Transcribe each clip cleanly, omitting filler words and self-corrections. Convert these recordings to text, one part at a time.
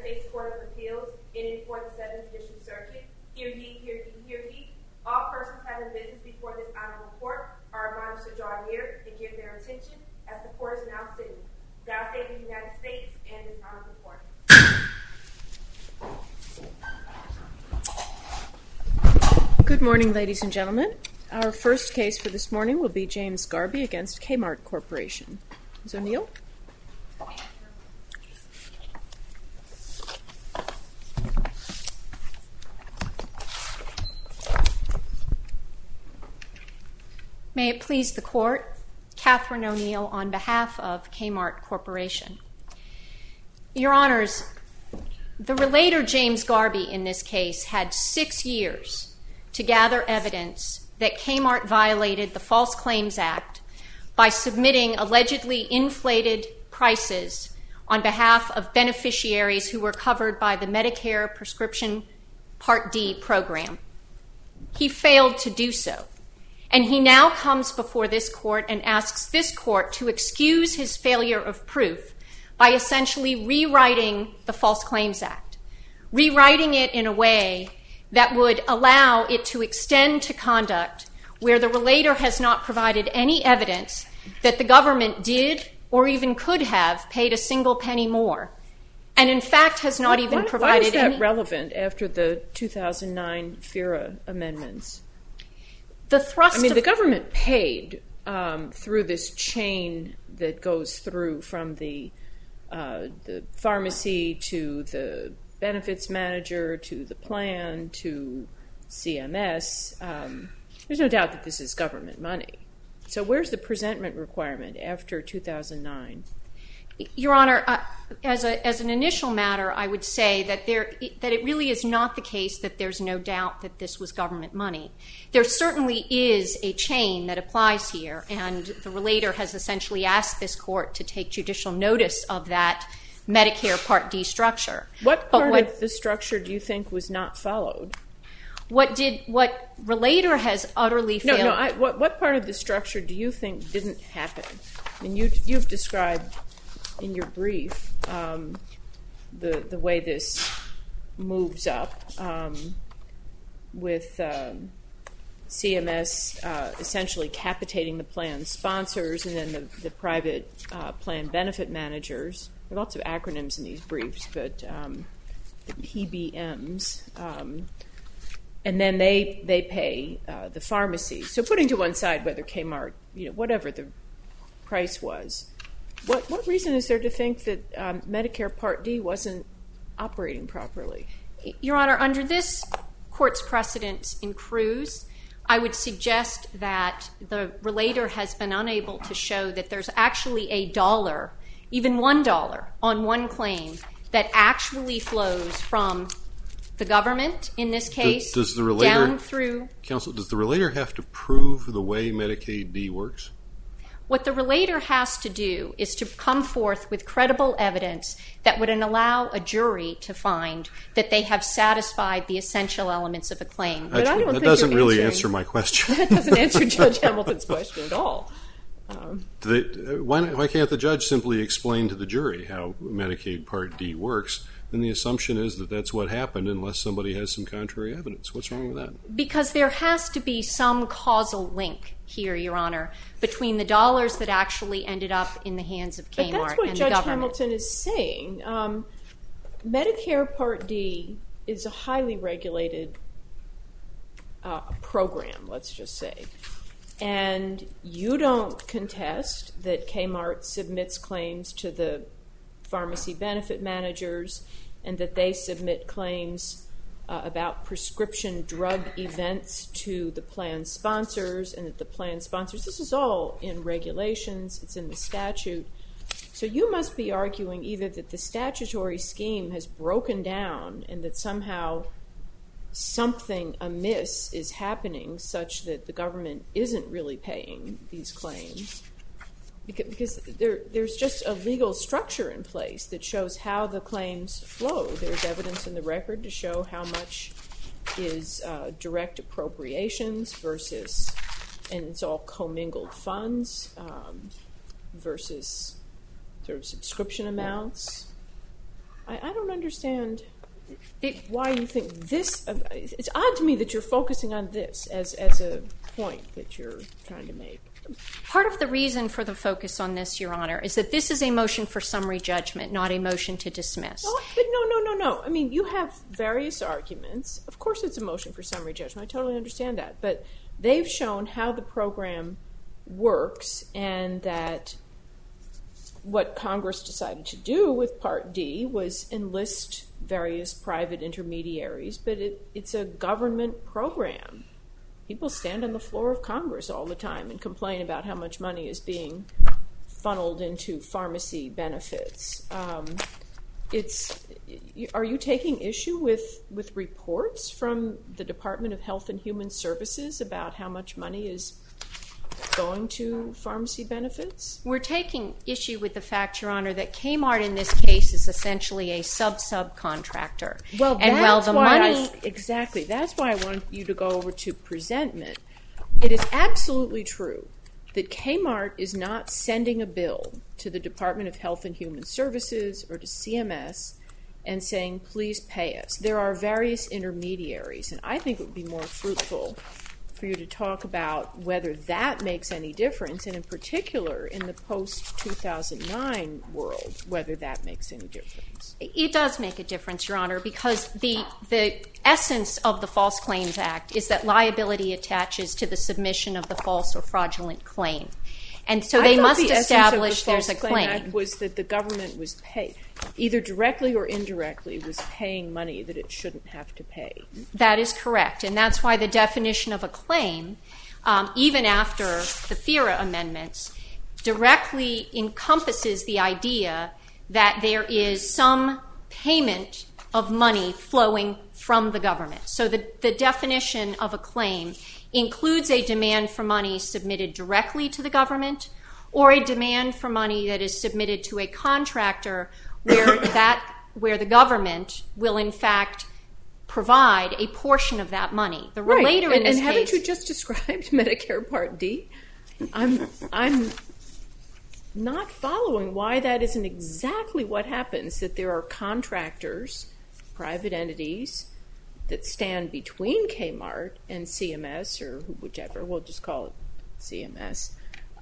States Court of Appeals in and for the 7th Judicial Circuit. Hear ye, hear ye, hear ye. All persons having business before this honorable court are admonished to draw near and give their attention as the court is now sitting. God save the United States and this honorable court. Good morning, ladies and gentlemen. Our first case for this morning will be James Garby against Kmart Corporation. Ms. O'Neill? May it please the court, Catherine O'Neill on behalf of Kmart Corporation. Your Honors, the relator James Garby in this case had 6 years to gather evidence that Kmart violated the False Claims Act by submitting allegedly inflated prices on behalf of beneficiaries who were covered by the Medicare Prescription Part D program. He failed to do so. And he now comes before this court and asks this court to excuse his failure of proof by essentially rewriting the False Claims Act, rewriting it in a way that would allow it to extend to conduct where the relator has not provided any evidence that the government did or even could have paid a single penny more, and in fact has not even provided any... Why is that relevant after the 2009 FERA amendments? The government paid through this chain that goes through from the pharmacy to the benefits manager to the plan to CMS. There's no doubt that this is government money. So where's the presentment requirement after 2009? Your Honor, as an initial matter, I would say that it really is not the case that there's no doubt that this was government money. There certainly is a chain that applies here, and the relator has essentially asked this court to take judicial notice of that Medicare Part D structure. What part of the structure do you think was not followed? What relator has utterly failed... What part of the structure do you think didn't happen? I mean, you've described in your brief the way this moves up with CMS essentially capitating the plan sponsors and then the private plan benefit managers. There are lots of acronyms in these briefs, but the PBMs, and then they pay the pharmacies. So putting to one side whether Kmart, whatever the price was, what reason is there to think that Medicare Part D wasn't operating properly? Your Honor, under this court's precedents in Cruz, I would suggest that the relator has been unable to show that there's actually $1, even $1, on one claim that actually flows from the government, in this case, down through... Counsel, does the relator have to prove the way Medicaid D works? What the relator has to do is to come forth with credible evidence that would allow a jury to find that they have satisfied the essential elements of a claim. That doesn't really answer my question. That doesn't answer Judge Hamilton's question at all. Why can't the judge simply explain to the jury how Medicaid Part D works? And the assumption is that that's what happened unless somebody has some contrary evidence. What's wrong with that? Because there has to be some causal link here, Your Honor, between the dollars that actually ended up in the hands of Kmart and the government. But that's what Judge Hamilton is saying. Medicare Part D is a highly regulated program, let's just say. And you don't contest that Kmart submits claims to the pharmacy benefit managers and that they submit claims about prescription drug events to the plan sponsors and that the plan sponsors, this is all in regulations, it's in the statute. So you must be arguing either that the statutory scheme has broken down and that somehow something amiss is happening such that the government isn't really paying these claims. Because there's just a legal structure in place that shows how the claims flow. There's evidence in the record to show how much is direct appropriations versus, and it's all commingled funds, versus sort of subscription amounts. I don't understand why you think this. It's odd to me that you're focusing on this as a point that you're trying to make. Part of the reason for the focus on this, Your Honor, is that this is a motion for summary judgment, not a motion to dismiss. Oh, but no. I mean, you have various arguments. Of course it's a motion for summary judgment. I totally understand that. But they've shown how the program works and that what Congress decided to do with Part D was enlist various private intermediaries, but it's a government program. People stand on the floor of Congress all the time and complain about how much money is being funneled into pharmacy benefits. Are you taking issue with reports from the Department of Health and Human Services about how much money is going to pharmacy benefits? We're taking issue with the fact, Your Honor, that Kmart in this case is essentially a subcontractor. Well, exactly. That's why I want you to go over to presentment. It is absolutely true that Kmart is not sending a bill to the Department of Health and Human Services or to CMS and saying, please pay us. There are various intermediaries, and I think it would be more fruitful for you to talk about whether that makes any difference, and in particular in the post-2009 world, whether that makes any difference. It does make a difference, Your Honor, because the essence of the False Claims Act is that liability attaches to the submission of the false or fraudulent claim. And so they must establish there's a claim. The Act was that the government was paid, either directly or indirectly, was paying money that it shouldn't have to pay. That is correct, and that's why the definition of a claim, even after the FERA amendments, directly encompasses the idea that there is some payment of money flowing from the government. So the definition of a claim includes a demand for money submitted directly to the government or a demand for money that is submitted to a contractor where the government will in fact provide a portion of that money. The relator in this case, haven't you just described Medicare Part D? I'm not following why that isn't exactly what happens, that there are contractors, private entities, that stand between Kmart and CMS, or whichever, we'll just call it CMS,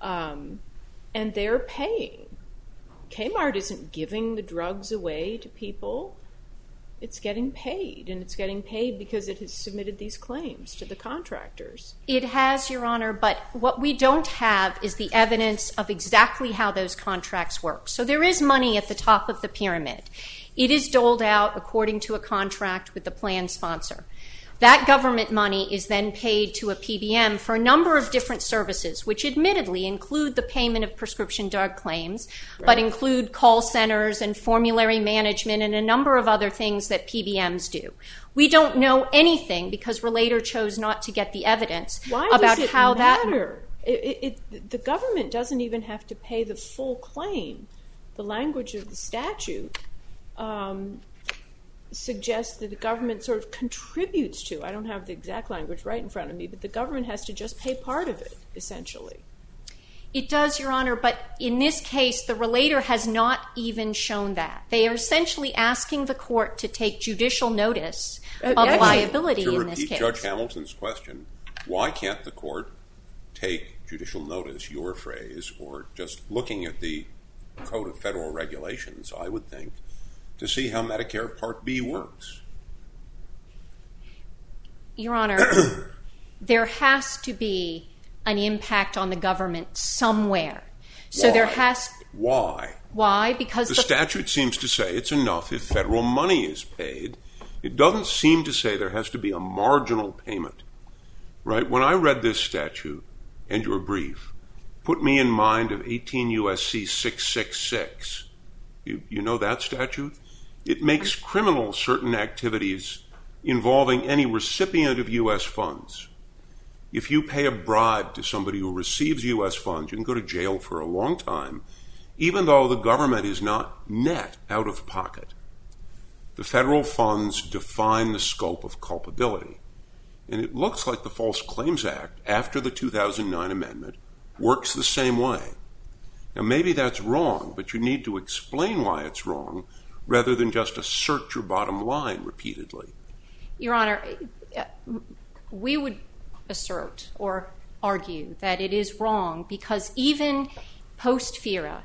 and they're paying. Kmart isn't giving the drugs away to people. It's getting paid, and it's getting paid because it has submitted these claims to the contractors. It has, Your Honor, but what we don't have is the evidence of exactly how those contracts work. So there is money at the top of the pyramid. It is doled out according to a contract with the plan sponsor. That government money is then paid to a PBM for a number of different services, which admittedly include the payment of prescription drug claims, but include call centers and formulary management and a number of other things that PBMs do. We don't know anything because Relator chose not to get the evidence about how that... Why does it matter? The government doesn't even have to pay the full claim. The language of the statute suggests that the government sort of contributes to, I don't have the exact language right in front of me, but the government has to just pay part of it, essentially. It does, Your Honor, but in this case, the Relator has not even shown that. They are essentially asking the court to take judicial notice of liability in this case. To repeat Judge Hamilton's question, why can't the court take judicial notice, your phrase, or just looking at the Code of Federal Regulations, I would think, to see how Medicare Part B works? Your Honor, there has to be an impact on the government somewhere. So Why? there has... Why? Why? Because the statute seems to say it's enough if federal money is paid. It doesn't seem to say there has to be a marginal payment. Right? When I read this statute and your brief, put me in mind of 18 U.S.C. 666. You know that statute? It makes criminal certain activities involving any recipient of U.S. funds. If you pay a bribe to somebody who receives U.S. funds, you can go to jail for a long time, even though the government is not net out of pocket. The federal funds define the scope of culpability. And it looks like the False Claims Act, after the 2009 amendment, works the same way. Now, maybe that's wrong, but you need to explain why it's wrong rather than just assert your bottom line repeatedly? Your Honor, we would assert or argue that it is wrong because even post-FERA,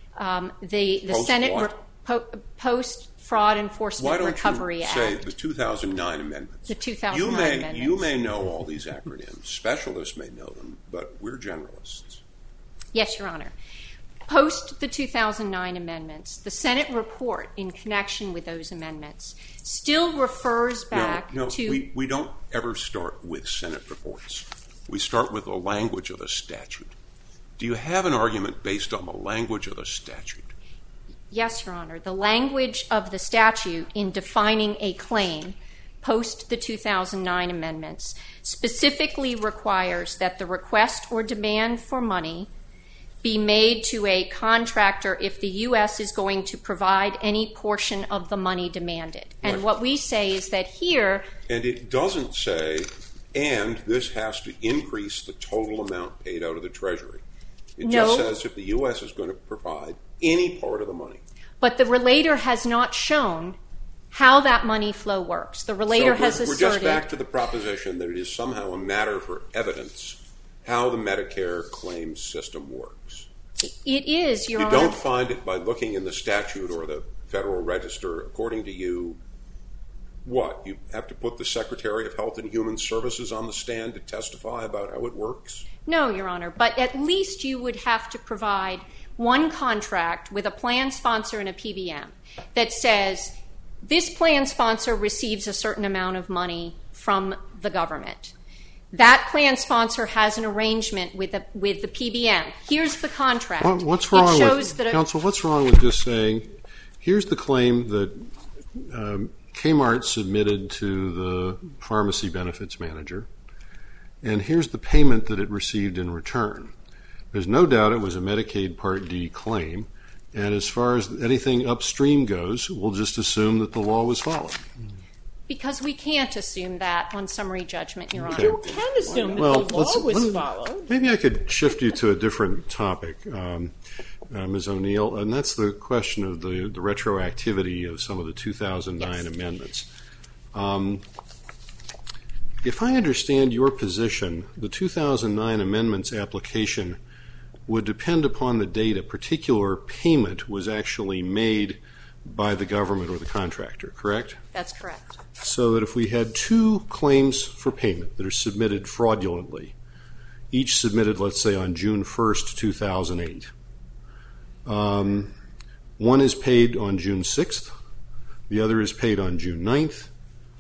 the Senate Post-Fraud Enforcement Recovery Act. Why don't you say the 2009 amendments? The 2009 amendments. You may know all these acronyms. Specialists may know them, but we're generalists. Yes, Your Honor. Post the 2009 amendments, the Senate report in connection with those amendments still refers back to... We don't ever start with Senate reports. We start with the language of the statute. Do you have an argument based on the language of the statute? Yes, Your Honor. The language of the statute in defining a claim post the 2009 amendments specifically requires that the request or demand for money be made to a contractor if the U.S. is going to provide any portion of the money demanded. And Right. what we say is that here... And it doesn't say, and this has to increase the total amount paid out of the Treasury. It just says if the U.S. is going to provide any part of the money. But the relator has not shown how that money flow works. The relator has asserted... We're just back to the proposition that it is somehow a matter for evidence how the Medicare claims system works. It is, Your Honor. You don't find it by looking in the statute or the Federal Register. According to you, what? You have to put the Secretary of Health and Human Services on the stand to testify about how it works? No, Your Honor, but at least you would have to provide one contract with a plan sponsor and a PBM that says this plan sponsor receives a certain amount of money from the government. That plan sponsor has an arrangement with the PBM. Here's the contract. What's wrong Counsel, what's wrong with just saying, here's the claim that Kmart submitted to the pharmacy benefits manager, and here's the payment that it received in return. There's no doubt it was a Medicaid Part D claim, and as far as anything upstream goes, we'll just assume that the law was followed. Because we can't assume that on summary judgment, Your Honor. Okay. You can assume that the law was followed. Maybe I could shift you to a different topic, Ms. O'Neill, and that's the question of the retroactivity of some of the 2009 amendments. If I understand your position, the 2009 amendments application would depend upon the date a particular payment was actually made by the government or the contractor, correct? That's correct. So that if we had two claims for payment that are submitted fraudulently, each submitted, let's say, on June 1st, 2008, one is paid on June 6th, the other is paid on June 9th,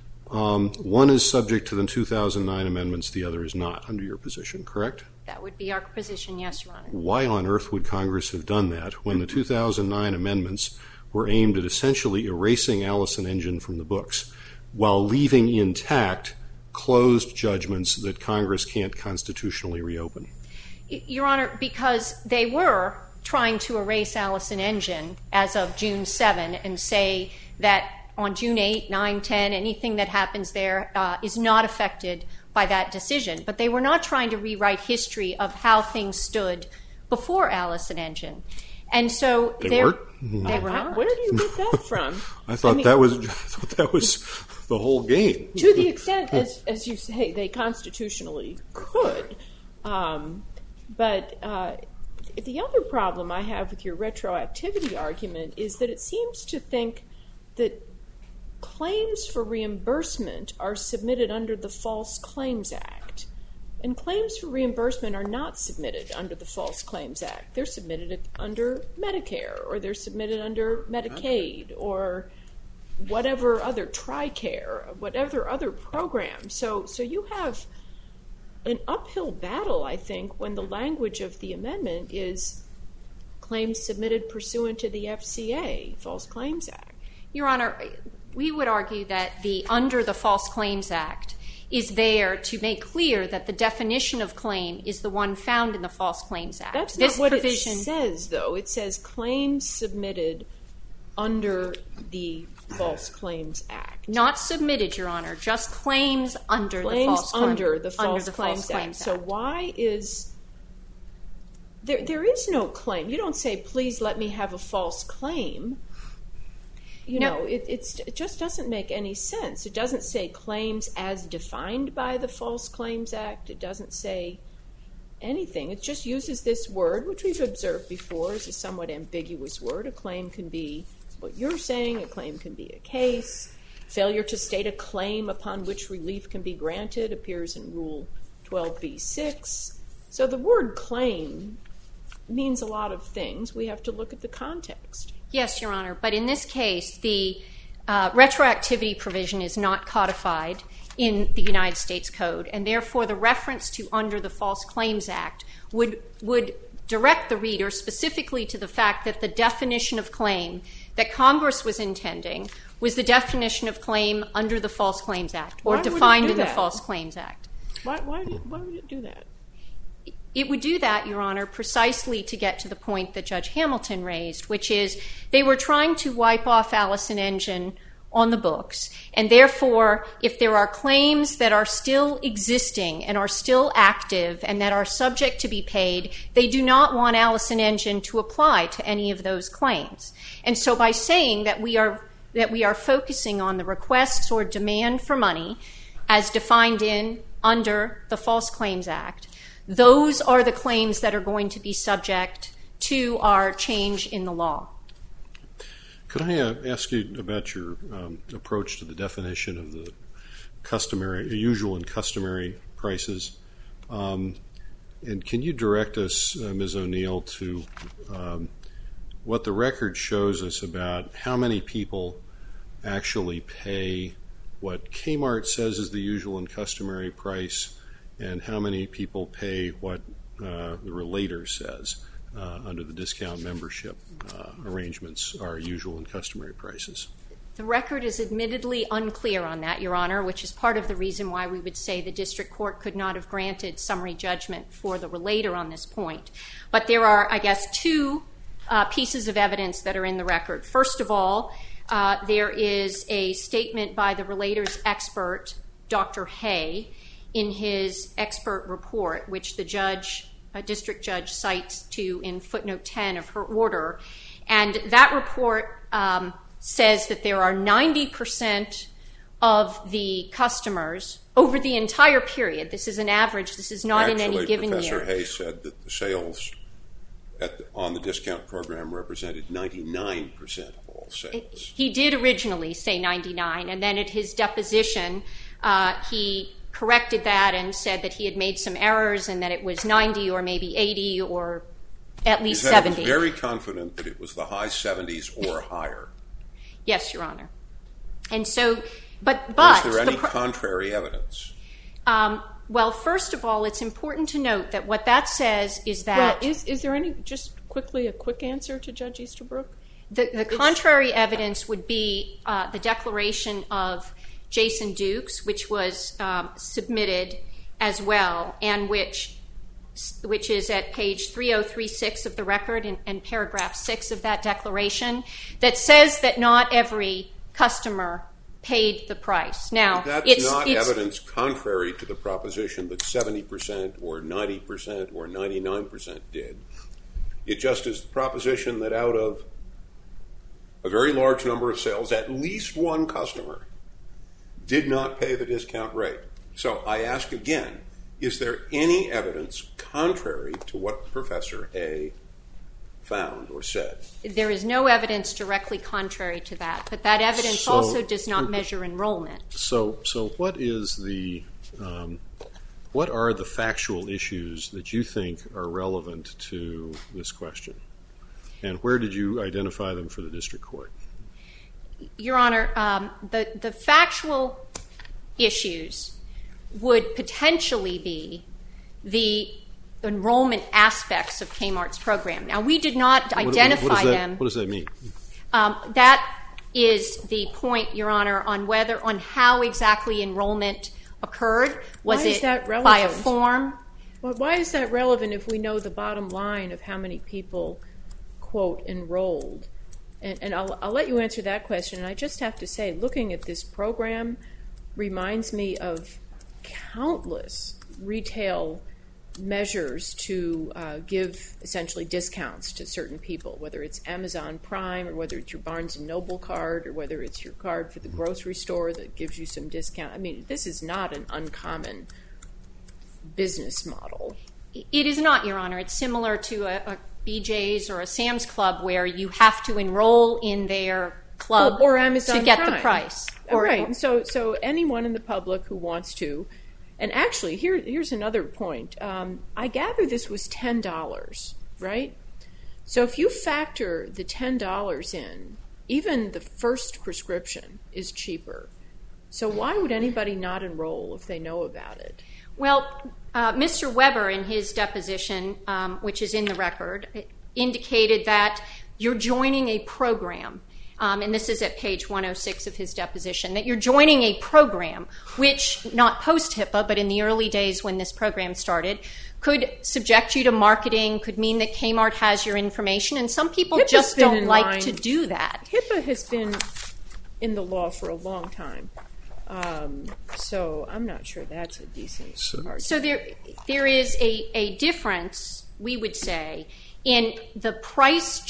one is subject to the 2009 amendments, the other is not, under your position, correct? That would be our position, yes, Your Honor. Why on earth would Congress have done that when the 2009 amendments were aimed at essentially erasing Allison Engine from the books while leaving intact closed judgments that Congress can't constitutionally reopen? Your Honor, because they were trying to erase Allison Engine as of June 7 and say that on June 8, 9, 10, anything that happens there is not affected by that decision. But they were not trying to rewrite history of how things stood before Allison Engine. And so They were not. Where do you get that from? I thought that was the whole game. To the extent, as you say, they constitutionally could. But the other problem I have with your retroactivity argument is that it seems to think that claims for reimbursement are submitted under the False Claims Act. And claims for reimbursement are not submitted under the False Claims Act. They're submitted under Medicare, or they're submitted under Medicaid, or whatever other TRICARE, whatever other program. So you have an uphill battle, I think, when the language of the amendment is claims submitted pursuant to the FCA, False Claims Act. Your Honor, we would argue that under the False Claims Act is there to make clear that the definition of claim is the one found in the False Claims Act. That's not what it says, though. It says claims submitted under the False Claims Act. Not submitted, Your Honor, just claims under the False Claims Act. So why is... There is no claim. You don't say, please let me have a false claim. It just doesn't make any sense. It doesn't say claims as defined by the False Claims Act. It doesn't say anything. It just uses this word, which we've observed before is a somewhat ambiguous word. A claim can be what you're saying. A claim can be a case. Failure to state a claim upon which relief can be granted appears in Rule 12b-6. So the word claim means a lot of things. We have to look at the context. Yes, Your Honor, but in this case, the retroactivity provision is not codified in the United States Code, and therefore the reference to under the False Claims Act would direct the reader specifically to the fact that the definition of claim that Congress was intending was the definition of claim under the False Claims Act, or defined in the False Claims Act. Why would it do that? It would do that, Your Honor, precisely to get to the point that Judge Hamilton raised, which is they were trying to wipe off Allison Engine on the books, and therefore, if there are claims that are still existing and are still active and that are subject to be paid, they do not want Allison Engine to apply to any of those claims. And so by saying that we are focusing on the requests or demand for money as defined in under the False Claims Act, those are the claims that are going to be subject to our change in the law. Could I ask you about your approach to the definition of the usual and customary prices? And can you direct us, Ms. O'Neill, to what the record shows us about how many people actually pay what Kmart says is the usual and customary price, and how many people pay what the relator says under the discount membership arrangements are usual and customary prices? The record is admittedly unclear on that, Your Honor, which is part of the reason why we would say the district court could not have granted summary judgment for the relator on this point. But there are, I guess, two pieces of evidence that are in the record. First of all, there is a statement by the relator's expert, Dr. Hay, in his expert report, which the district judge cites to in footnote 10 of her order. And that report says that there are 90% of the customers over the entire period. This is an average. This is not in any given year. Professor Hay said that the sales on the discount program represented 99% of all sales. He did originally say 99, and then at his deposition, he corrected that and said that he had made some errors and that it was 90 or maybe 80 or at least 70. He was very confident that it was the high 70s or higher. Yes, Your Honor. And so, but is there any contrary evidence? Well, first of all, it's important to note that what that says is that... Well, is there any, just quickly, a quick answer to Judge Easterbrook? The contrary evidence would be the declaration of Jason Dukes, which was submitted as well, and which is at page 3036 of the record and paragraph 6 of that declaration, that says that not every customer paid the price. Now, that's not evidence contrary to the proposition that 70% or 90% or 99% did. It just is the proposition that out of a very large number of sales, at least one customer did not pay the discount rate. So I ask again, is there any evidence contrary to what Professor Hay found or said? There is no evidence directly contrary to that, but that evidence also does not measure enrollment. So what is what are the factual issues that you think are relevant to this question? And where did you identify them for the district court? Your Honor, the factual issues would potentially be the enrollment aspects of Kmart's program. Now, we did not identify them. What does that mean? That is the point, Your Honor, on how exactly enrollment occurred. Was it by a form? Well, why is that relevant if we know the bottom line of how many people, quote, enrolled? And I'll let you answer that question. And I just have to say, looking at this program reminds me of countless retail measures to give essentially discounts to certain people, whether it's Amazon Prime or whether it's your Barnes & Noble card or whether it's your card for the grocery store that gives you some discount. I mean, this is not an uncommon business model. It is not, Your Honor. It's similar to a BJ's or a Sam's Club where you have to enroll in their club or Amazon to get Prime. the price. Right. So anyone in the public who wants to, and actually here's another point. I gather this was $10, right? So if you factor the $10 in, even the first prescription is cheaper. So why would anybody not enroll if they know about it? Well, Mr. Weber, in his deposition, which is in the record, indicated that you're joining a program, and this is at page 106 of his deposition, that you're joining a program which, not post-HIPAA, but in the early days when this program started, could subject you to marketing, could mean that Kmart has your information, and some people HIPAA's just been don't in like line. to do that. HIPAA has been in the law for a long time. So I'm not sure that's a decent argument. So there is a difference, we would say, in the price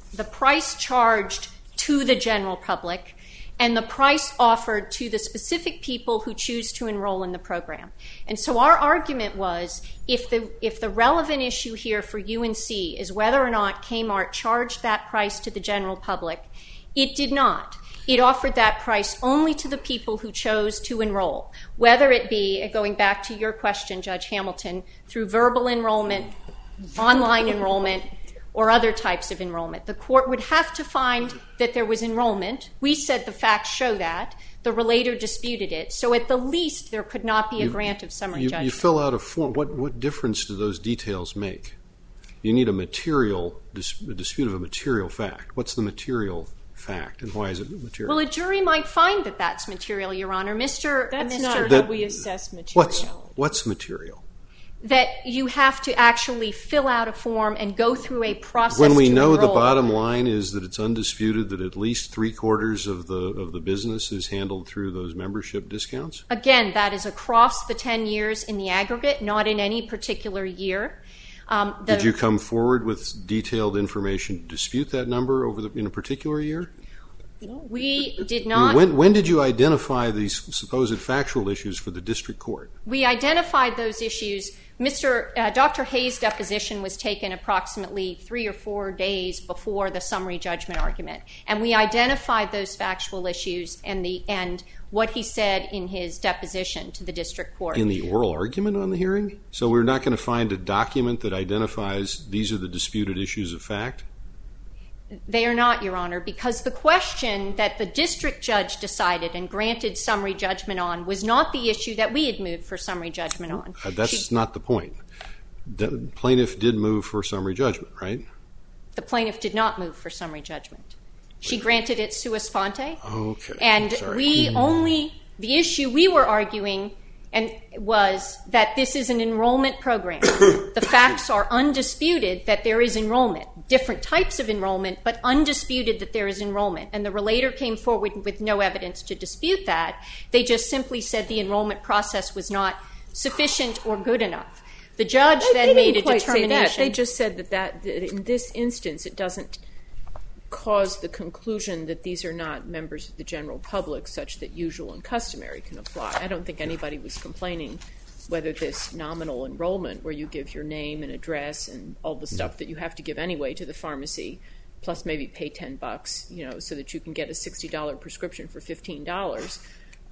charged to the general public and the price offered to the specific people who choose to enroll in the program. And so our argument was, if the relevant issue here for UNC is whether or not Kmart charged that price to the general public, it did not. It offered that price only to the people who chose to enroll, whether it be, going back to your question, Judge Hamilton, through verbal enrollment, online enrollment, or other types of enrollment. The court would have to find that there was enrollment. We said the facts show that. The relator disputed it. So at the least, there could not be a grant of summary judgment. You fill out a form. What difference do those details make? You need a dispute of a material fact. What's the material fact, and why is it material? Well, a jury might find that that's material, Your Honor. That's not how we assess materiality. What's material? That you have to actually fill out a form and go through a process when we to know enroll. The bottom line is that it's undisputed that at least 3/4 of the business is handled through those membership discounts? Again, that is across the 10 years in the aggregate, not in any particular year. Did you come forward with detailed information to dispute that number in a particular year? We did not. When did you identify these supposed factual issues for the district court? We identified those issues. Dr. Hayes' deposition was taken approximately 3 or 4 days before the summary judgment argument, and we identified those factual issues and what he said in his deposition to the district court. In the oral argument on the hearing? So we're not going to find a document that identifies these are the disputed issues of fact? They are not, Your Honor, because the question that the district judge decided and granted summary judgment on was not the issue that we had moved for summary judgment on. That's not the point. The plaintiff did move for summary judgment, right? The plaintiff did not move for summary judgment. She granted it sua sponte. Okay. And the issue we were arguing was that this is an enrollment program. The facts are undisputed that there is enrollment, different types of enrollment, but undisputed that there is enrollment. And the relator came forward with no evidence to dispute that. They just simply said the enrollment process was not sufficient or good enough. The judge then made a determination. They just said that in this instance it doesn't cause the conclusion that these are not members of the general public such that usual and customary can apply. I don't think anybody was complaining whether this nominal enrollment where you give your name and address and all the stuff that you have to give anyway to the pharmacy, plus maybe pay $10, so that you can get a $60 prescription for $15.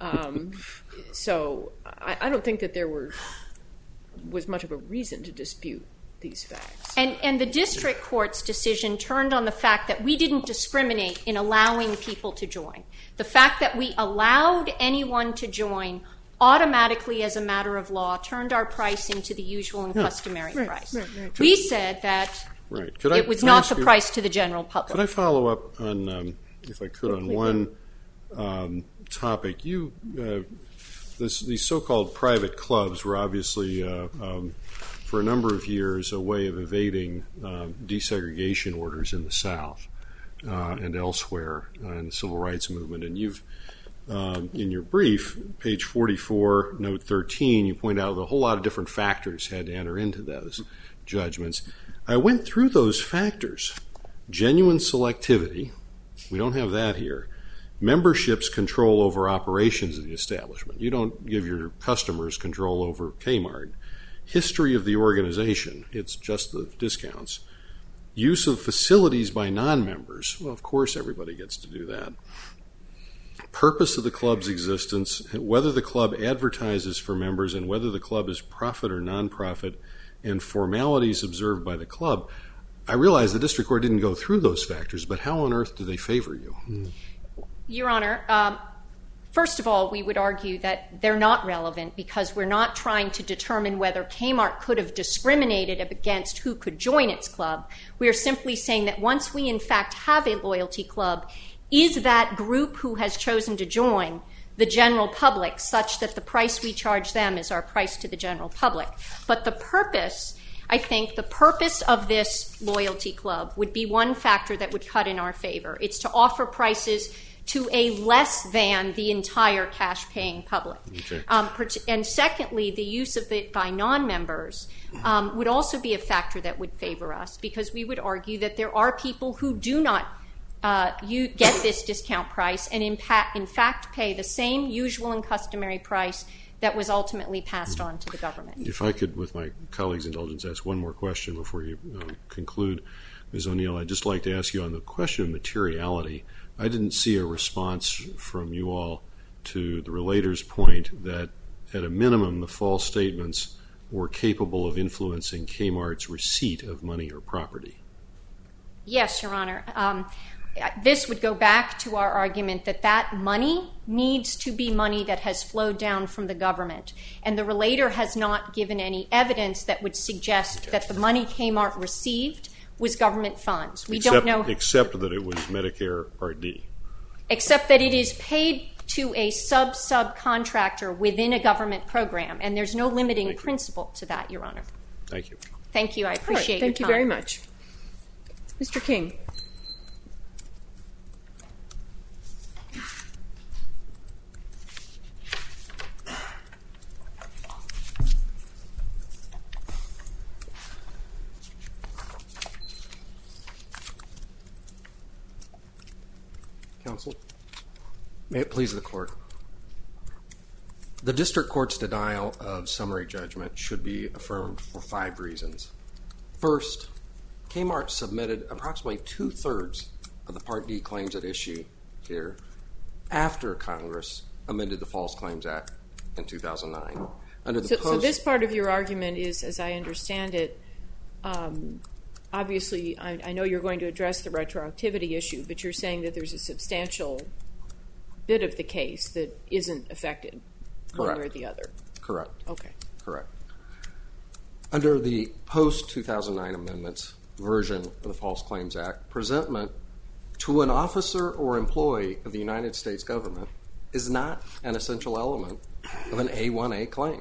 So I don't think that there was much of a reason to dispute these facts. And the district court's decision turned on the fact that we didn't discriminate in allowing people to join. The fact that we allowed anyone to join automatically as a matter of law turned our price into the usual and customary price. Right. We said that it was not the price to the general public. Could I follow up on, if I could, on one topic? These so-called private clubs were obviously, for a number of years, a way of evading desegregation orders in the South and elsewhere in the civil rights movement. And you've in your brief, page 44, note 13, you point out that a whole lot of different factors had to enter into those judgments. I went through those factors. Genuine selectivity, we don't have that here. Membership's control over operations of the establishment. You don't give your customers control over Kmart. History of the organization, it's just the discounts. Use of facilities by non-members, well, of course everybody gets to do that. Purpose of the club's existence, whether the club advertises for members and whether the club is profit or non-profit, and formalities observed by the club. I realize the district court didn't go through those factors, but how on earth do they favor you? Your Honor, first of all, we would argue that they're not relevant because we're not trying to determine whether Kmart could have discriminated against who could join its club. We are simply saying that once we in fact have a loyalty club, is that group who has chosen to join the general public such that the price we charge them is our price to the general public? But the purpose, I think, the purpose of this loyalty club would be one factor that would cut in our favor. It's to offer prices to a less than the entire cash-paying public. Okay. And secondly, the use of it by non-members would also be a factor that would favor us because we would argue that there are people who do not you get this discount price and in fact pay the same usual and customary price that was ultimately passed on to the government. If I could, with my colleague's indulgence, ask one more question before you conclude. Ms. O'Neill, I'd just like to ask you on the question of materiality. I didn't see a response from you all to the relator's point that at a minimum the false statements were capable of influencing Kmart's receipt of money or property. Yes, Your Honor. This would go back to our argument that that money needs to be money that has flowed down from the government. And the relator has not given any evidence that would suggest that the money Kmart received was government funds. We don't know. Except that it was Medicare Part D. Except that it is paid to a subcontractor within a government program. And there's no limiting principle to that, Your Honor. Thank you. Thank you. I appreciate your time. Thank you very much. Mr. King. Counsel, may it please the court. The district court's denial of summary judgment should be affirmed for 5 reasons. First, Kmart submitted approximately 2/3 of the Part D claims at issue here after Congress amended the False Claims Act in 2009. So this part of your argument is, as I understand it, obviously I know you're going to address the retroactivity issue, but you're saying that there's a substantial bit of the case that isn't affected one way or the other. Correct. Okay. Correct. Under the post-2009 amendments version of the False Claims Act, presentment to an officer or employee of the United States government is not an essential element of an A1A claim.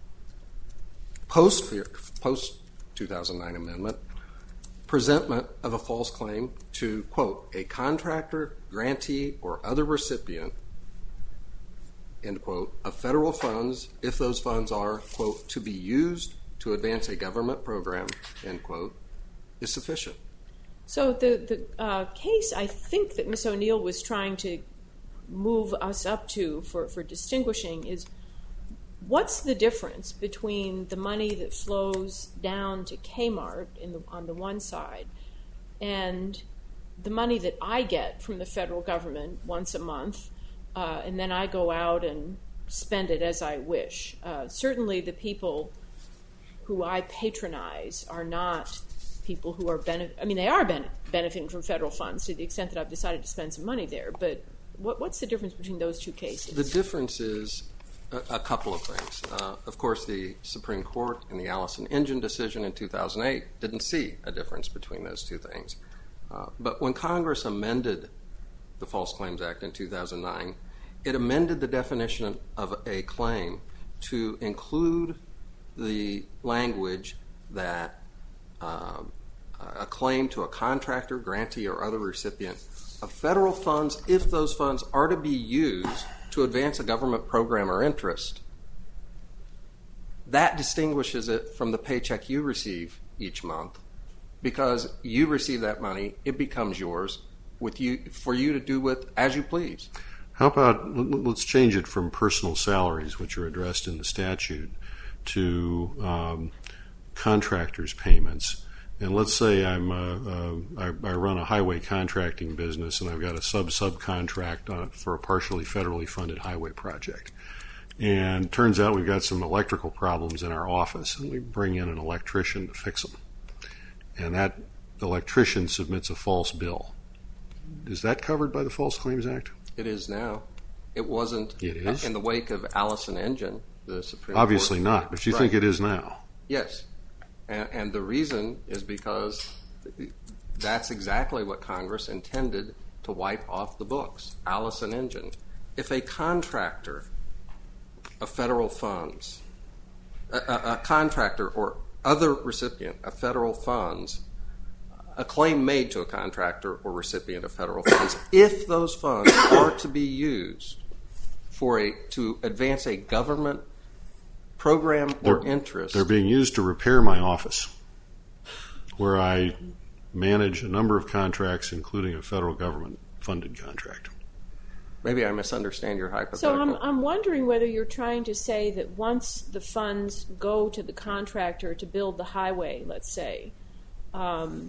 Post-2009 amendment, presentment of a false claim to, quote, a contractor, grantee, or other recipient, end quote, of federal funds if those funds are, quote, to be used to advance a government program, end quote, is sufficient. So the case I think that Ms. O'Neill was trying to move us up to for distinguishing is what's the difference between the money that flows down to Kmart on the one side and the money that I get from the federal government once a month, and then I go out and spend it as I wish. Certainly the people who I patronize are not people who are benefiting from federal funds to the extent that I've decided to spend some money there. But what's the difference between those two cases? The difference is a couple of things. Of course, the Supreme Court in the Allison Engine decision in 2008 didn't see a difference between those two things. But when Congress amended the False Claims Act in 2009, it amended the definition of a claim to include the language that a claim to a contractor, grantee, or other recipient of federal funds if those funds are to be used to advance a government program or interest, that distinguishes it from the paycheck you receive each month, because you receive that money, it becomes yours for you to do with as you please. How about, let's change it from personal salaries, which are addressed in the statute, to contractors' payments. And let's say I run a highway contracting business and I've got a subcontract for a partially federally funded highway project. And it turns out we've got some electrical problems in our office, and we bring in an electrician to fix them. And that electrician submits a false bill. Is that covered by the False Claims Act? It is now. It wasn't It is? in the wake of Allison Engine, the Supreme Obviously Court. not, but you Right. think it is now. Yes. And the reason is because that's exactly what Congress intended to wipe off the books. Allison Engine. If a contractor of federal funds, a contractor or other recipient of federal funds, a claim made to a contractor or recipient of federal funds, if those funds are to be used to advance a government program or interest. They're being used to repair my office, where I manage a number of contracts, including a federal government-funded contract. Maybe I misunderstand your hypothetical. So I'm wondering whether you're trying to say that once the funds go to the contractor to build the highway, let's say, that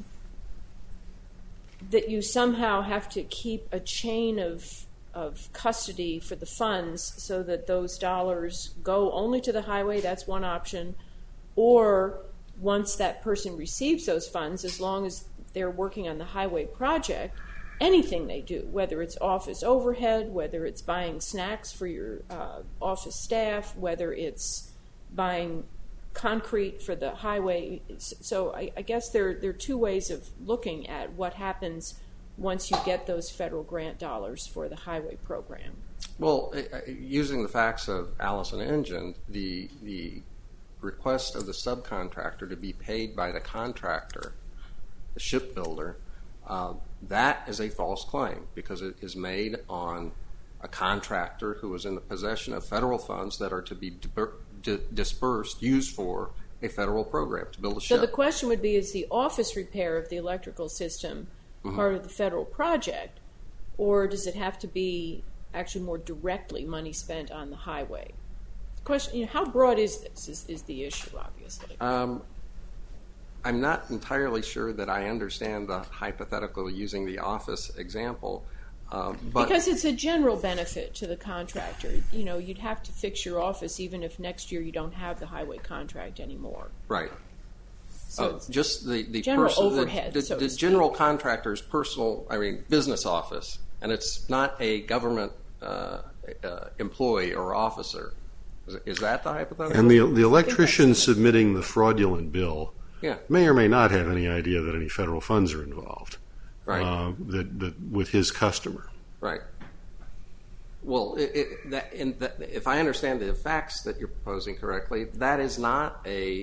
you somehow have to keep a chain of custody for the funds so that those dollars go only to the highway. That's one option. Or once that person receives those funds, as long as they're working on the highway project, anything they do, whether it's office overhead, whether it's buying snacks for your office staff, whether it's buying concrete for the highway. So I guess there are two ways of looking at what happens once you get those federal grant dollars for the highway program. Well, using the facts of Allison Engine, the request of the subcontractor to be paid by the contractor, the shipbuilder, that is a false claim because it is made on a contractor who is in the possession of federal funds that are to be dispersed, used for a federal program to build a ship. So the question would be, is the office repair of the electrical system part of the federal project, or does it have to be actually more directly money spent on the highway? The question, how broad is this, is the issue, obviously. I'm not entirely sure that I understand the hypothetical using the office example. But because it's a general benefit to the contractor. You'd have to fix your office even if next year you don't have the highway contract anymore. Right. So just the general overhead, the general contractor's business office, and it's not a government employee or officer. Is that the hypothetical? And the electrician submitting the fraudulent bill may or may not have any idea that any federal funds are involved. Right. That with his customer. Right. Well, if I understand the facts that you're proposing correctly, that is not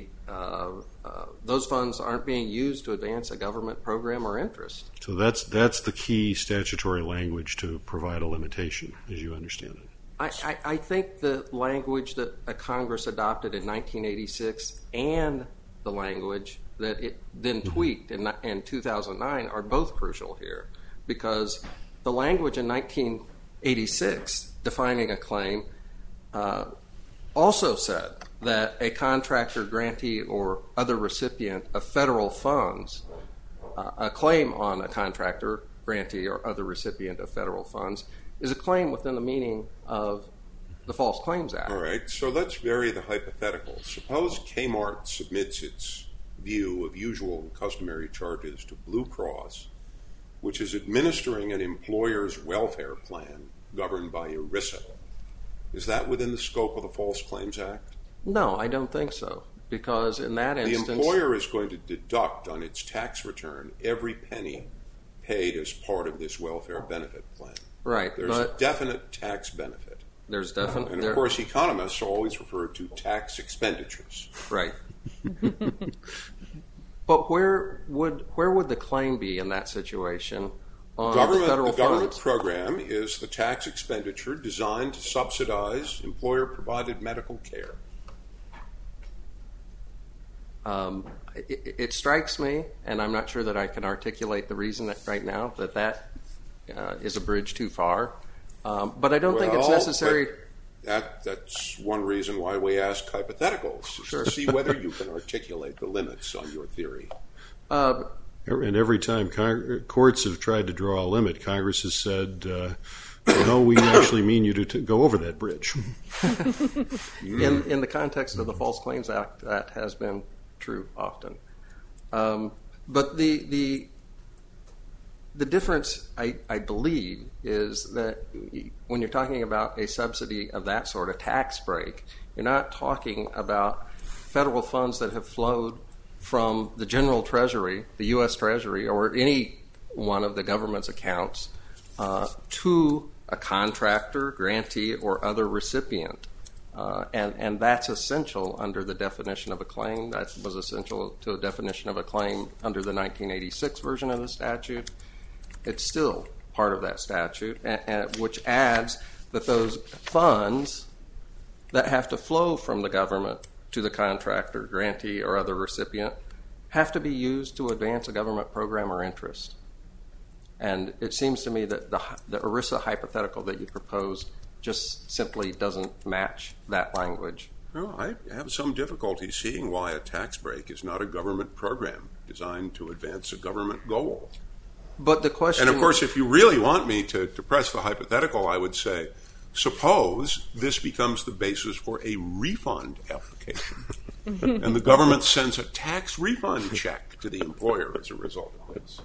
those funds aren't being used to advance a government program or interest. So that's the key statutory language to provide a limitation, as you understand it. I think the language that Congress adopted in 1986 and the language that it then tweaked in 2009 are both crucial here, because the language in 1986 defining a claim also said that a contractor, grantee, or other recipient of federal funds, a claim on a contractor, grantee, or other recipient of federal funds is a claim within the meaning of the False Claims Act. All right, so let's vary the hypothetical. Suppose Kmart submits its view of usual and customary charges to Blue Cross, which is administering an employer's welfare plan governed by ERISA. Is that within the scope of the False Claims Act? No, I don't think so, because in that instance... The employer is going to deduct on its tax return every penny paid as part of this welfare benefit plan. Right. There's a definite tax benefit. There's definitely... And of course, economists always refer to tax expenditures. Right. But where would the claim be in that situation on federal the government funds. program is the tax expenditure designed to subsidize employer-provided medical care. It strikes me, and I'm not sure that I can articulate the reason right now, that is a bridge too far. But I don't think it's necessary. That's one reason why we ask hypotheticals, Sure. to see whether you can articulate the limits on your theory. And every time courts have tried to draw a limit, Congress has said, no, we actually mean you to go over that bridge. In the context of the False Claims Act, that has been true often. But the difference, I believe, is that when you're talking about a subsidy of that sort, a tax break, you're not talking about federal funds that have flowed from the General Treasury, the U.S. Treasury, or any one of the government's accounts to a contractor, grantee, or other recipient. And that's essential under the definition of a claim. That was essential to a definition of a claim under the 1986 version of the statute. It's still part of that statute, which adds that those funds that have to flow from the government to the contractor, grantee, or other recipient have to be used to advance a government program or interest. And it seems to me that the ERISA hypothetical that you proposed just simply doesn't match that language. Well, I have some difficulty seeing why a tax break is not a government program designed to advance a government goal. But the question... And of course, if you really want me to press the hypothetical, I would say, suppose this becomes the basis for a refund application, and the government sends a tax refund check to the employer as a result of this.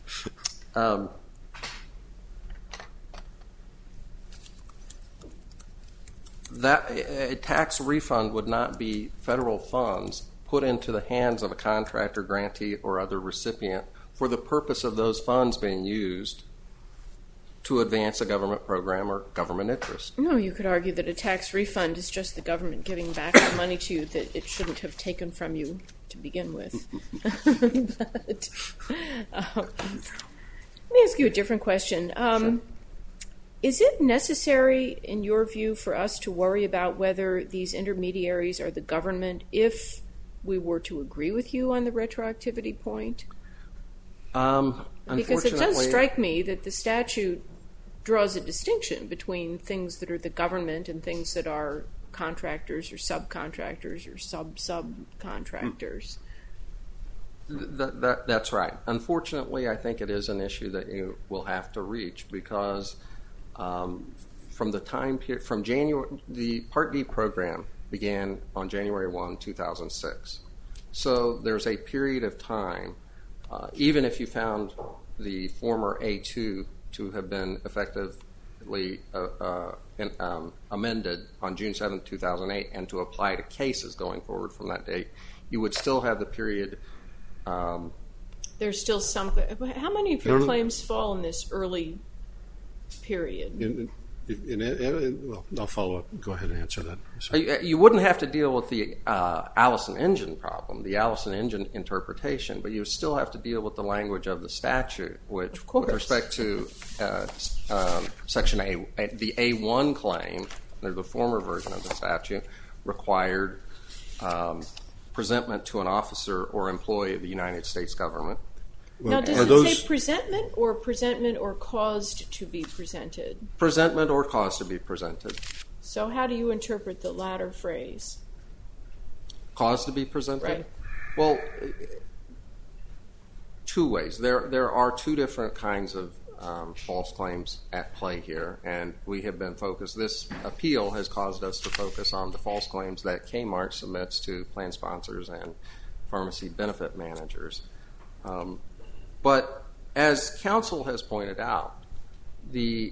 That a tax refund would not be federal funds put into the hands of a contractor, grantee, or other recipient for the purpose of those funds being used to advance a government program or government interest. No, you could argue that a tax refund is just the government giving back the money to you that it shouldn't have taken from you to begin with. But, let me ask you a different question. Sure. Is it necessary, in your view, for us to worry about whether these intermediaries are the government if we were to agree with you on the retroactivity point? Because it does strike me that the statute draws a distinction between things that are the government and things that are contractors or subcontractors or subcontractors. That's right. Unfortunately, I think it is an issue that you will have to reach because from the time period, from January, the Part D program began on January 1, 2006. So there's a period of time, even if you found the former A2 to have been effectively amended on June 7, 2008 and to apply to cases going forward from that date, you would still have the period. There's still some. How many of your claims fall in this early period? Well, I'll follow up. Go ahead and answer that. You wouldn't have to deal with the Allison Engine problem, the Allison Engine interpretation, but you still have to deal with the language of the statute, which, with respect to Section A, the A1 claim, the former version of the statute, required presentment to an officer or employee of the United States government. Now, does it say presentment or caused to be presented? Presentment or caused to be presented. So how do you interpret the latter phrase? Caused to be presented? Right. Well, two ways. There are two different kinds of false claims at play here, and we have been focused. This appeal has caused us to focus on the false claims that Kmart submits to plan sponsors and pharmacy benefit managers. But as counsel has pointed out, the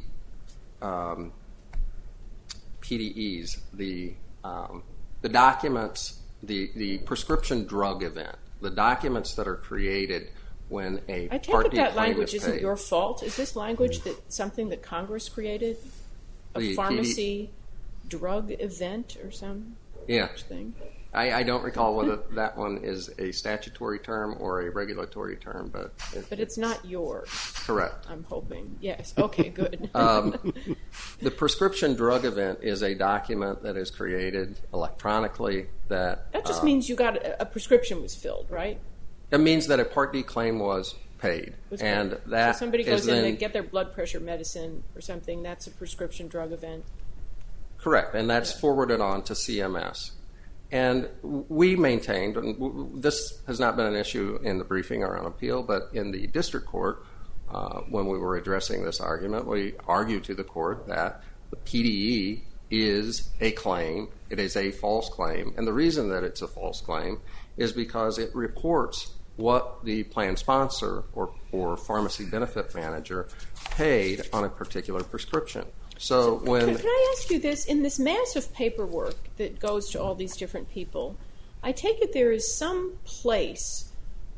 PDEs, the documents, the prescription drug event, the documents that are created when a I take Part it D that claim language is isn't paid. your fault. Is this language something that Congress created? A The pharmacy drug event or some Yeah. such thing? I don't recall whether that one is a statutory term or a regulatory term, but it's not yours. Correct. I'm hoping. Yes. Okay, good. The prescription drug event is a document that is created electronically that just means you got a prescription was filled, right? It means that a Part D claim was paid. And that so somebody goes in and get their blood pressure medicine or something, that's a prescription drug event. Correct, and that's forwarded on to CMS. And we maintained, and this has not been an issue in the briefing or on appeal, but in the district court, when we were addressing this argument, we argued to the court that the PDE is a claim, it is a false claim, and the reason that it's a false claim is because it reports what the plan sponsor or pharmacy benefit manager paid on a particular prescription. So when can I ask you this? In this massive paperwork that goes to all these different people, I take it there is some place,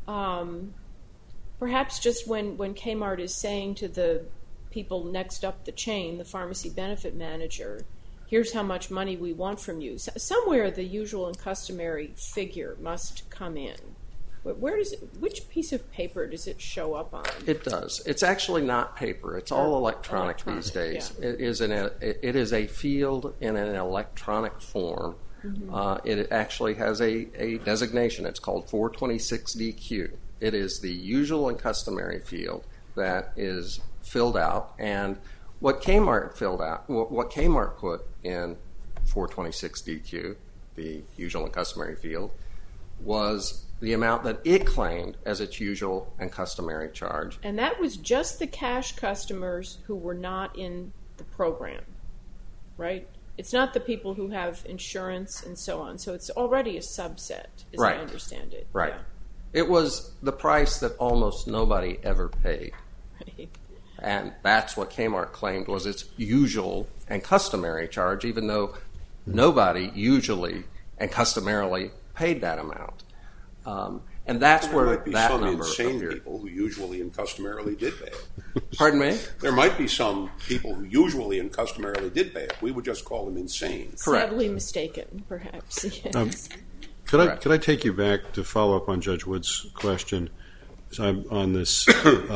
perhaps just when Kmart is saying to the people next up the chain, the pharmacy benefit manager, here's how much money we want from you. Somewhere the usual and customary figure must come in. Which piece of paper does it show up on? It does. It's actually not paper. It's all electronic these days. Yeah. It is a field in an electronic form. Mm-hmm. It actually has a designation. It's called 426DQ. It is the usual and customary field that is filled out. And what Kmart put in 426DQ, the usual and customary field, was the amount that it claimed as its usual and customary charge. And that was just the cash customers who were not in the program, right? It's not the people who have insurance and so on. So it's already a subset, as I understand it. Right. Yeah. It was the price that almost nobody ever paid. Right. And that's what Kmart claimed was its usual and customary charge, even though nobody usually and customarily paid that amount. And that's where that number appeared. There might be some insane people who usually and customarily did pay it. Pardon me? There might be some people who usually and customarily did pay it. We would just call them insane. Correct. Sadly mistaken, perhaps. Yes. Could I take you back to follow up on Judge Wood's question on this?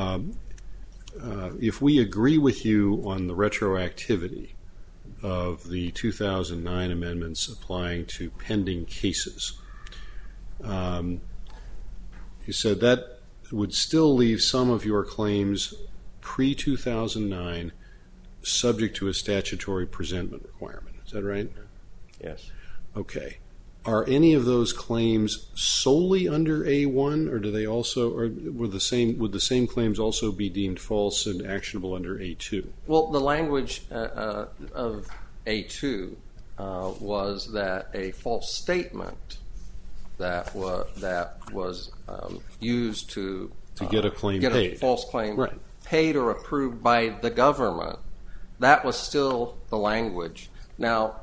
If we agree with you on the retroactivity of the 2009 amendments applying to pending cases, you said that would still leave some of your claims pre-2009 subject to a statutory presentment requirement. Is that right? Yes. Okay. Are any of those claims solely under A1, or do they also, or would the same claims also be deemed false and actionable under A2? Well, the language of A2 was that a false statement that was used to get a claim paid. A false claim paid or approved by the government, that was still the language. Now,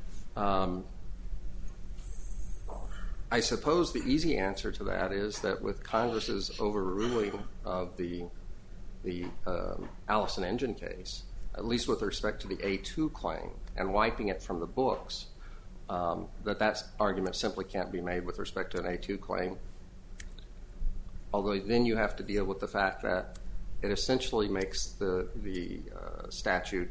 I suppose the easy answer to that is that with Congress's overruling of the Allison Engine case, at least with respect to the A2 claim and wiping it from the books, that argument simply can't be made with respect to an A2 claim. Although then you have to deal with the fact that it essentially makes the statute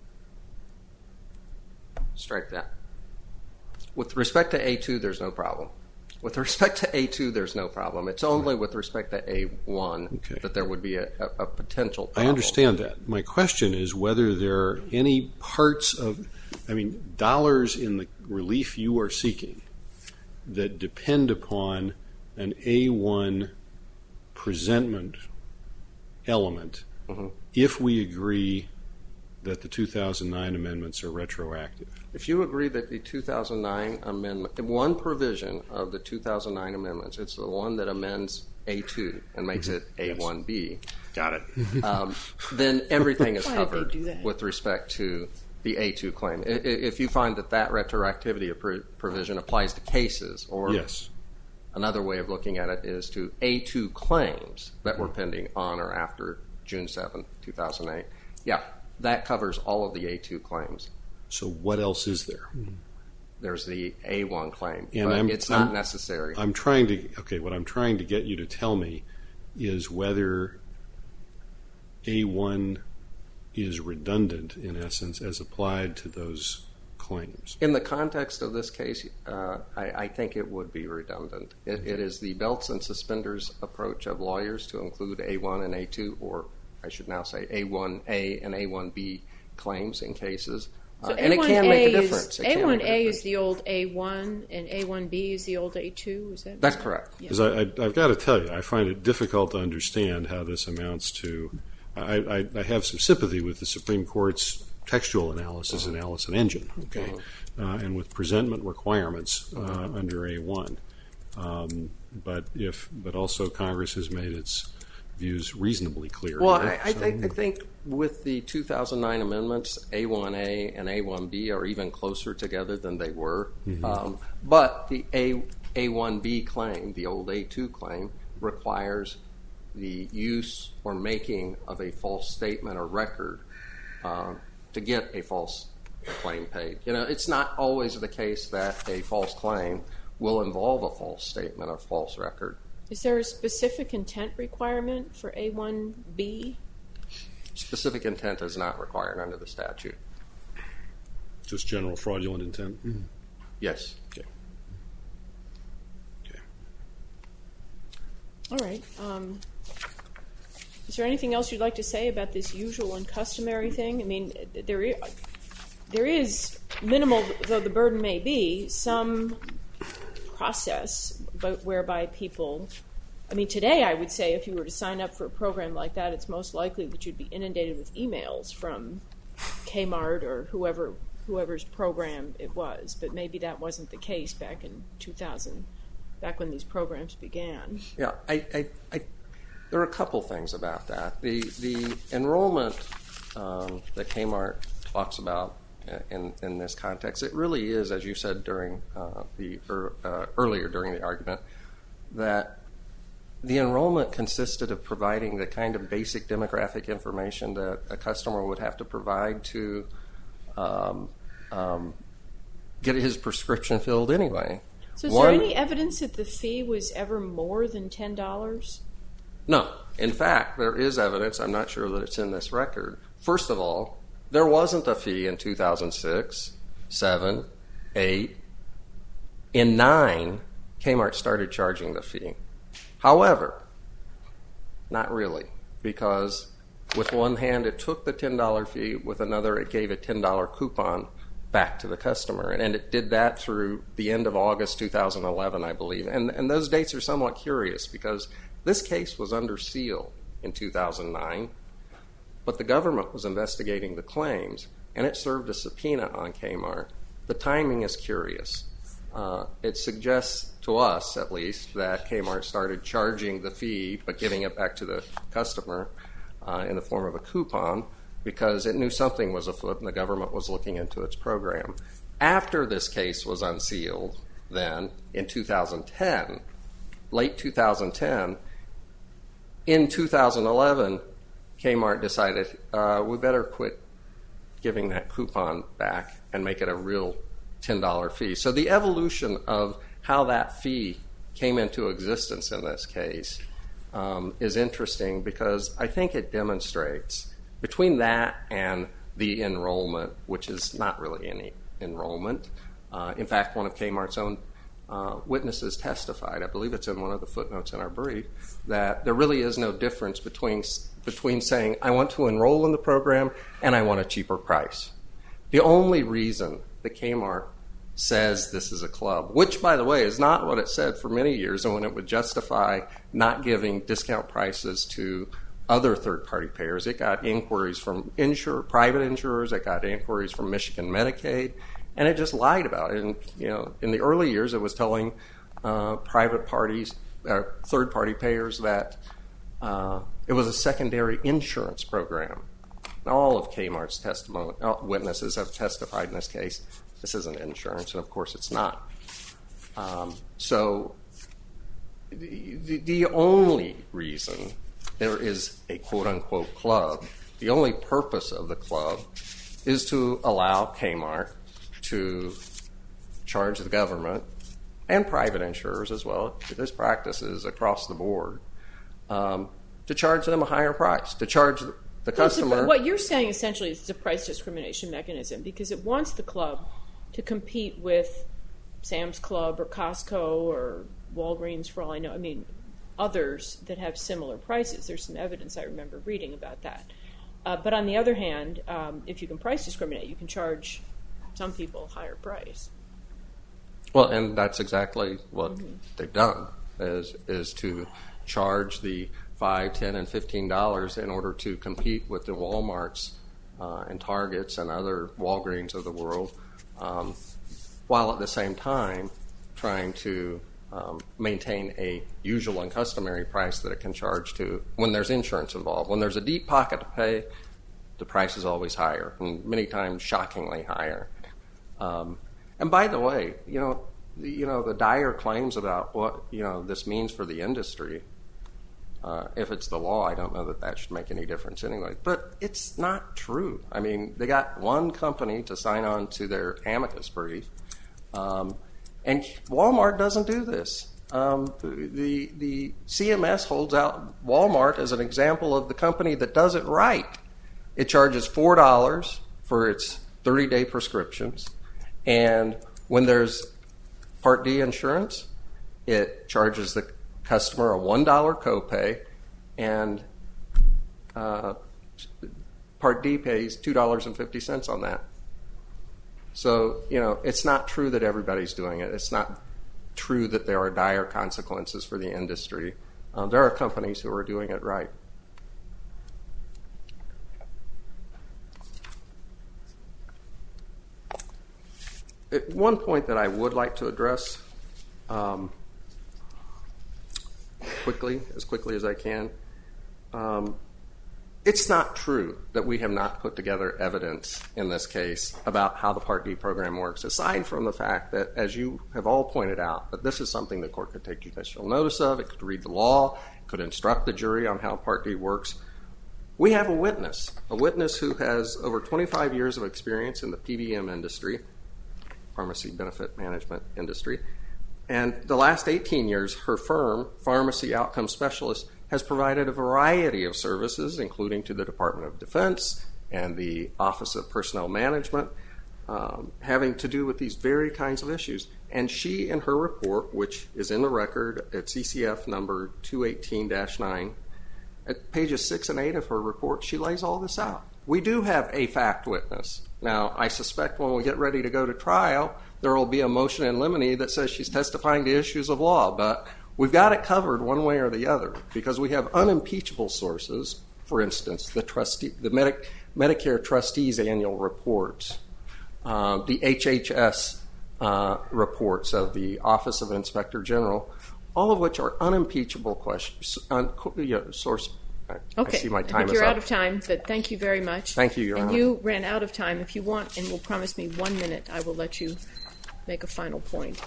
strike that. With respect to A2, there's no problem. With respect to A2, there's no problem. It's only with respect to A1 that there would be a potential problem. I understand that. My question is whether there are any parts of, dollars in the relief you are seeking that depend upon an A1 presentment element if we agree that the 2009 amendments are retroactive. If you agree that the 2009 amendment, one provision of the 2009 amendments, it's the one that amends A2 and makes it A1B. Got it. Then everything is covered with respect to the A2 claim. If you find that retroactivity provision applies to cases, or another way of looking at it is to A2 claims that were pending on or after June 7, 2008, that covers all of the A2 claims. So what else is there? there's the A1 claim, And but it's not necessary. what I'm trying to get you to tell me is whether A1 is redundant, in essence, as applied to those claims. In the context of this case, I think it would be redundant. It is the belts and suspenders approach of lawyers to include A1 and A2, or I should now say A1A and A1B claims in cases. So and it can make a difference. A1A is the old A1 and A1B is the old A2? Is that That's correct. Because I've got to tell you, I find it difficult to understand how this amounts to... I have some sympathy with the Supreme Court's textual analysis in Allison Engine, okay, and with presentment requirements under A1. But also Congress has made its views reasonably clear. Well, I think with the 2009 amendments, A1A and A1B are even closer together than they were. But the A1B claim, the old A2 claim, requires the use or making of a false statement or record to get a false claim paid. You know, it's not always the case that a false claim will involve a false statement or false record. Is there a specific intent requirement for A1B? Specific intent is not required under the statute. Just general fraudulent intent? Yes. Okay. All right. Is there anything else you'd like to say about this usual and customary thing? I mean, there is minimal, though the burden may be, some process whereby people... I mean, today I would say if you were to sign up for a program like that, it's most likely that you'd be inundated with emails from Kmart or whoever's program it was. But maybe that wasn't the case back in 2000, back when these programs began. Yeah, there are a couple things about that. The enrollment that Kmart talks about in this context, it really is, as you said during earlier during the argument, that the enrollment consisted of providing the kind of basic demographic information that a customer would have to provide to get his prescription filled anyway. So is there any evidence that the fee was ever more than $10? No. In fact, there is evidence. I'm not sure that it's in this record. First of all, there wasn't a fee in 2006, 7, 8. In 9, Kmart started charging the fee. However, not really, because with one hand it took the $10 fee, with another it gave a $10 coupon back to the customer, and it did that through the end of August 2011, I believe. And those dates are somewhat curious because this case was under seal in 2009, but the government was investigating the claims, and it served a subpoena on Kmart. The timing is curious. It suggests to us, at least, that Kmart started charging the fee but giving it back to the customer in the form of a coupon because it knew something was afoot and the government was looking into its program. After this case was unsealed, then, in 2010, late 2010, in 2011, Kmart decided we better quit giving that coupon back and make it a real $10 fee. So the evolution of how that fee came into existence in this case is interesting because I think it demonstrates between that and the enrollment, which is not really any enrollment. In fact, one of Kmart's own witnesses testified, I believe it's in one of the footnotes in our brief, that there really is no difference between saying I want to enroll in the program and I want a cheaper price. The only reason that Kmart says this is a club, which, by the way, is not what it said for many years and when it would justify not giving discount prices to other third-party payers. It got inquiries from private insurers. It got inquiries from Michigan Medicaid, and it just lied about it. And, you know, in the early years, it was telling private parties, third-party payers, that it was a secondary insurance program. All of Kmart's witnesses have testified in this case. This isn't insurance, and of course it's not. So the only reason there is a quote-unquote club, the only purpose of the club is to allow Kmart to charge the government and private insurers as well, this practice is across the board, to charge them a higher price, to charge the customer. What you're saying essentially is it's a price discrimination mechanism because it wants the club to compete with Sam's Club or Costco or Walgreens, for all I know. I mean, others that have similar prices. There's some evidence I remember reading about that. But on the other hand, if you can price discriminate, you can charge some people a higher price. Well, and that's exactly what they've done, is to charge the $5, $10, and $15 in order to compete with the Walmarts and Targets and other Walgreens of the world, while at the same time trying to maintain a usual and customary price that it can charge to when there's insurance involved. When there's a deep pocket to pay, the price is always higher, and many times shockingly higher. And by the way, the dire claims about what this means for the industry. If it's the law, I don't know that should make any difference anyway. But it's not true. I mean, they got one company to sign on to their amicus brief, and Walmart doesn't do this. The CMS holds out Walmart as an example of the company that does it right. It charges $4 for its 30-day prescriptions, and when there's Part D insurance, it charges the customer a $1 copay, and Part D pays $2.50 on that. So, it's not true that everybody's doing it. It's not true that there are dire consequences for the industry. There are companies who are doing it right. One point that I would like to address as quickly as I can, it's not true that we have not put together evidence in this case about how the Part D program works, aside from the fact that, as you have all pointed out, that this is something the court could take judicial notice of, it could read the law, it could instruct the jury on how Part D works. We have a witness who has over 25 years of experience in the PBM industry, pharmacy benefit management industry, and the last 18 years, her firm, Pharmacy Outcome Specialist, has provided a variety of services, including to the Department of Defense and the Office of Personnel Management, having to do with these very kinds of issues. And she, in her report, which is in the record at CCF number 218-9, at pages 6 and 8 of her report, she lays all this out. We do have a fact witness. Now, I suspect when we get ready to go to trial, there will be a motion in limine that says she's testifying to issues of law, but we've got it covered one way or the other because we have unimpeachable sources. For instance, the Medicare trustees' annual reports, the HHS reports of the Office of Inspector General, all of which are unimpeachable source. Okay, I see my time I think is you're up. out of time, but thank you very much. Thank you, Your Honor. And you ran out of time. If you want and will promise me 1 minute, I will let you make a final point.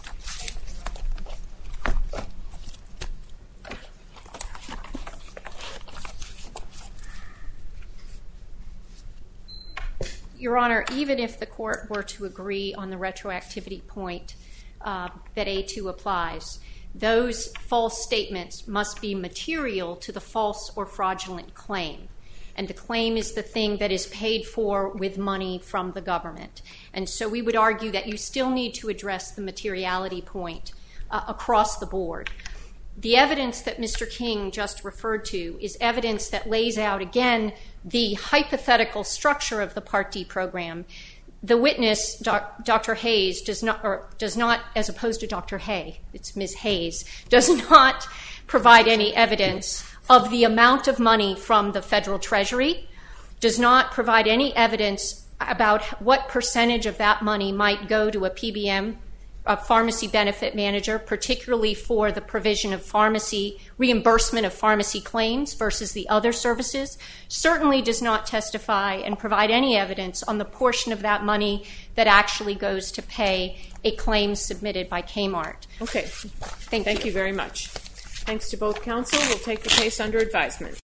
Your Honor, even if the court were to agree on the retroactivity point that A2 applies, those false statements must be material to the false or fraudulent claim. And the claim is the thing that is paid for with money from the government. And so we would argue that you still need to address the materiality point across the board. The evidence that Mr. King just referred to is evidence that lays out, again, the hypothetical structure of the Part D program. The witness, Dr. Hayes, does not, as opposed to Dr. Hay, it's Ms. Hayes, does not provide any evidence of the amount of money from the federal treasury, does not provide any evidence about what percentage of that money might go to a PBM, a pharmacy benefit manager, particularly for the provision of reimbursement of pharmacy claims versus the other services, certainly does not testify and provide any evidence on the portion of that money that actually goes to pay a claim submitted by Kmart. Okay. Thank you very much. Thanks to both counsel. We'll take the case under advisement.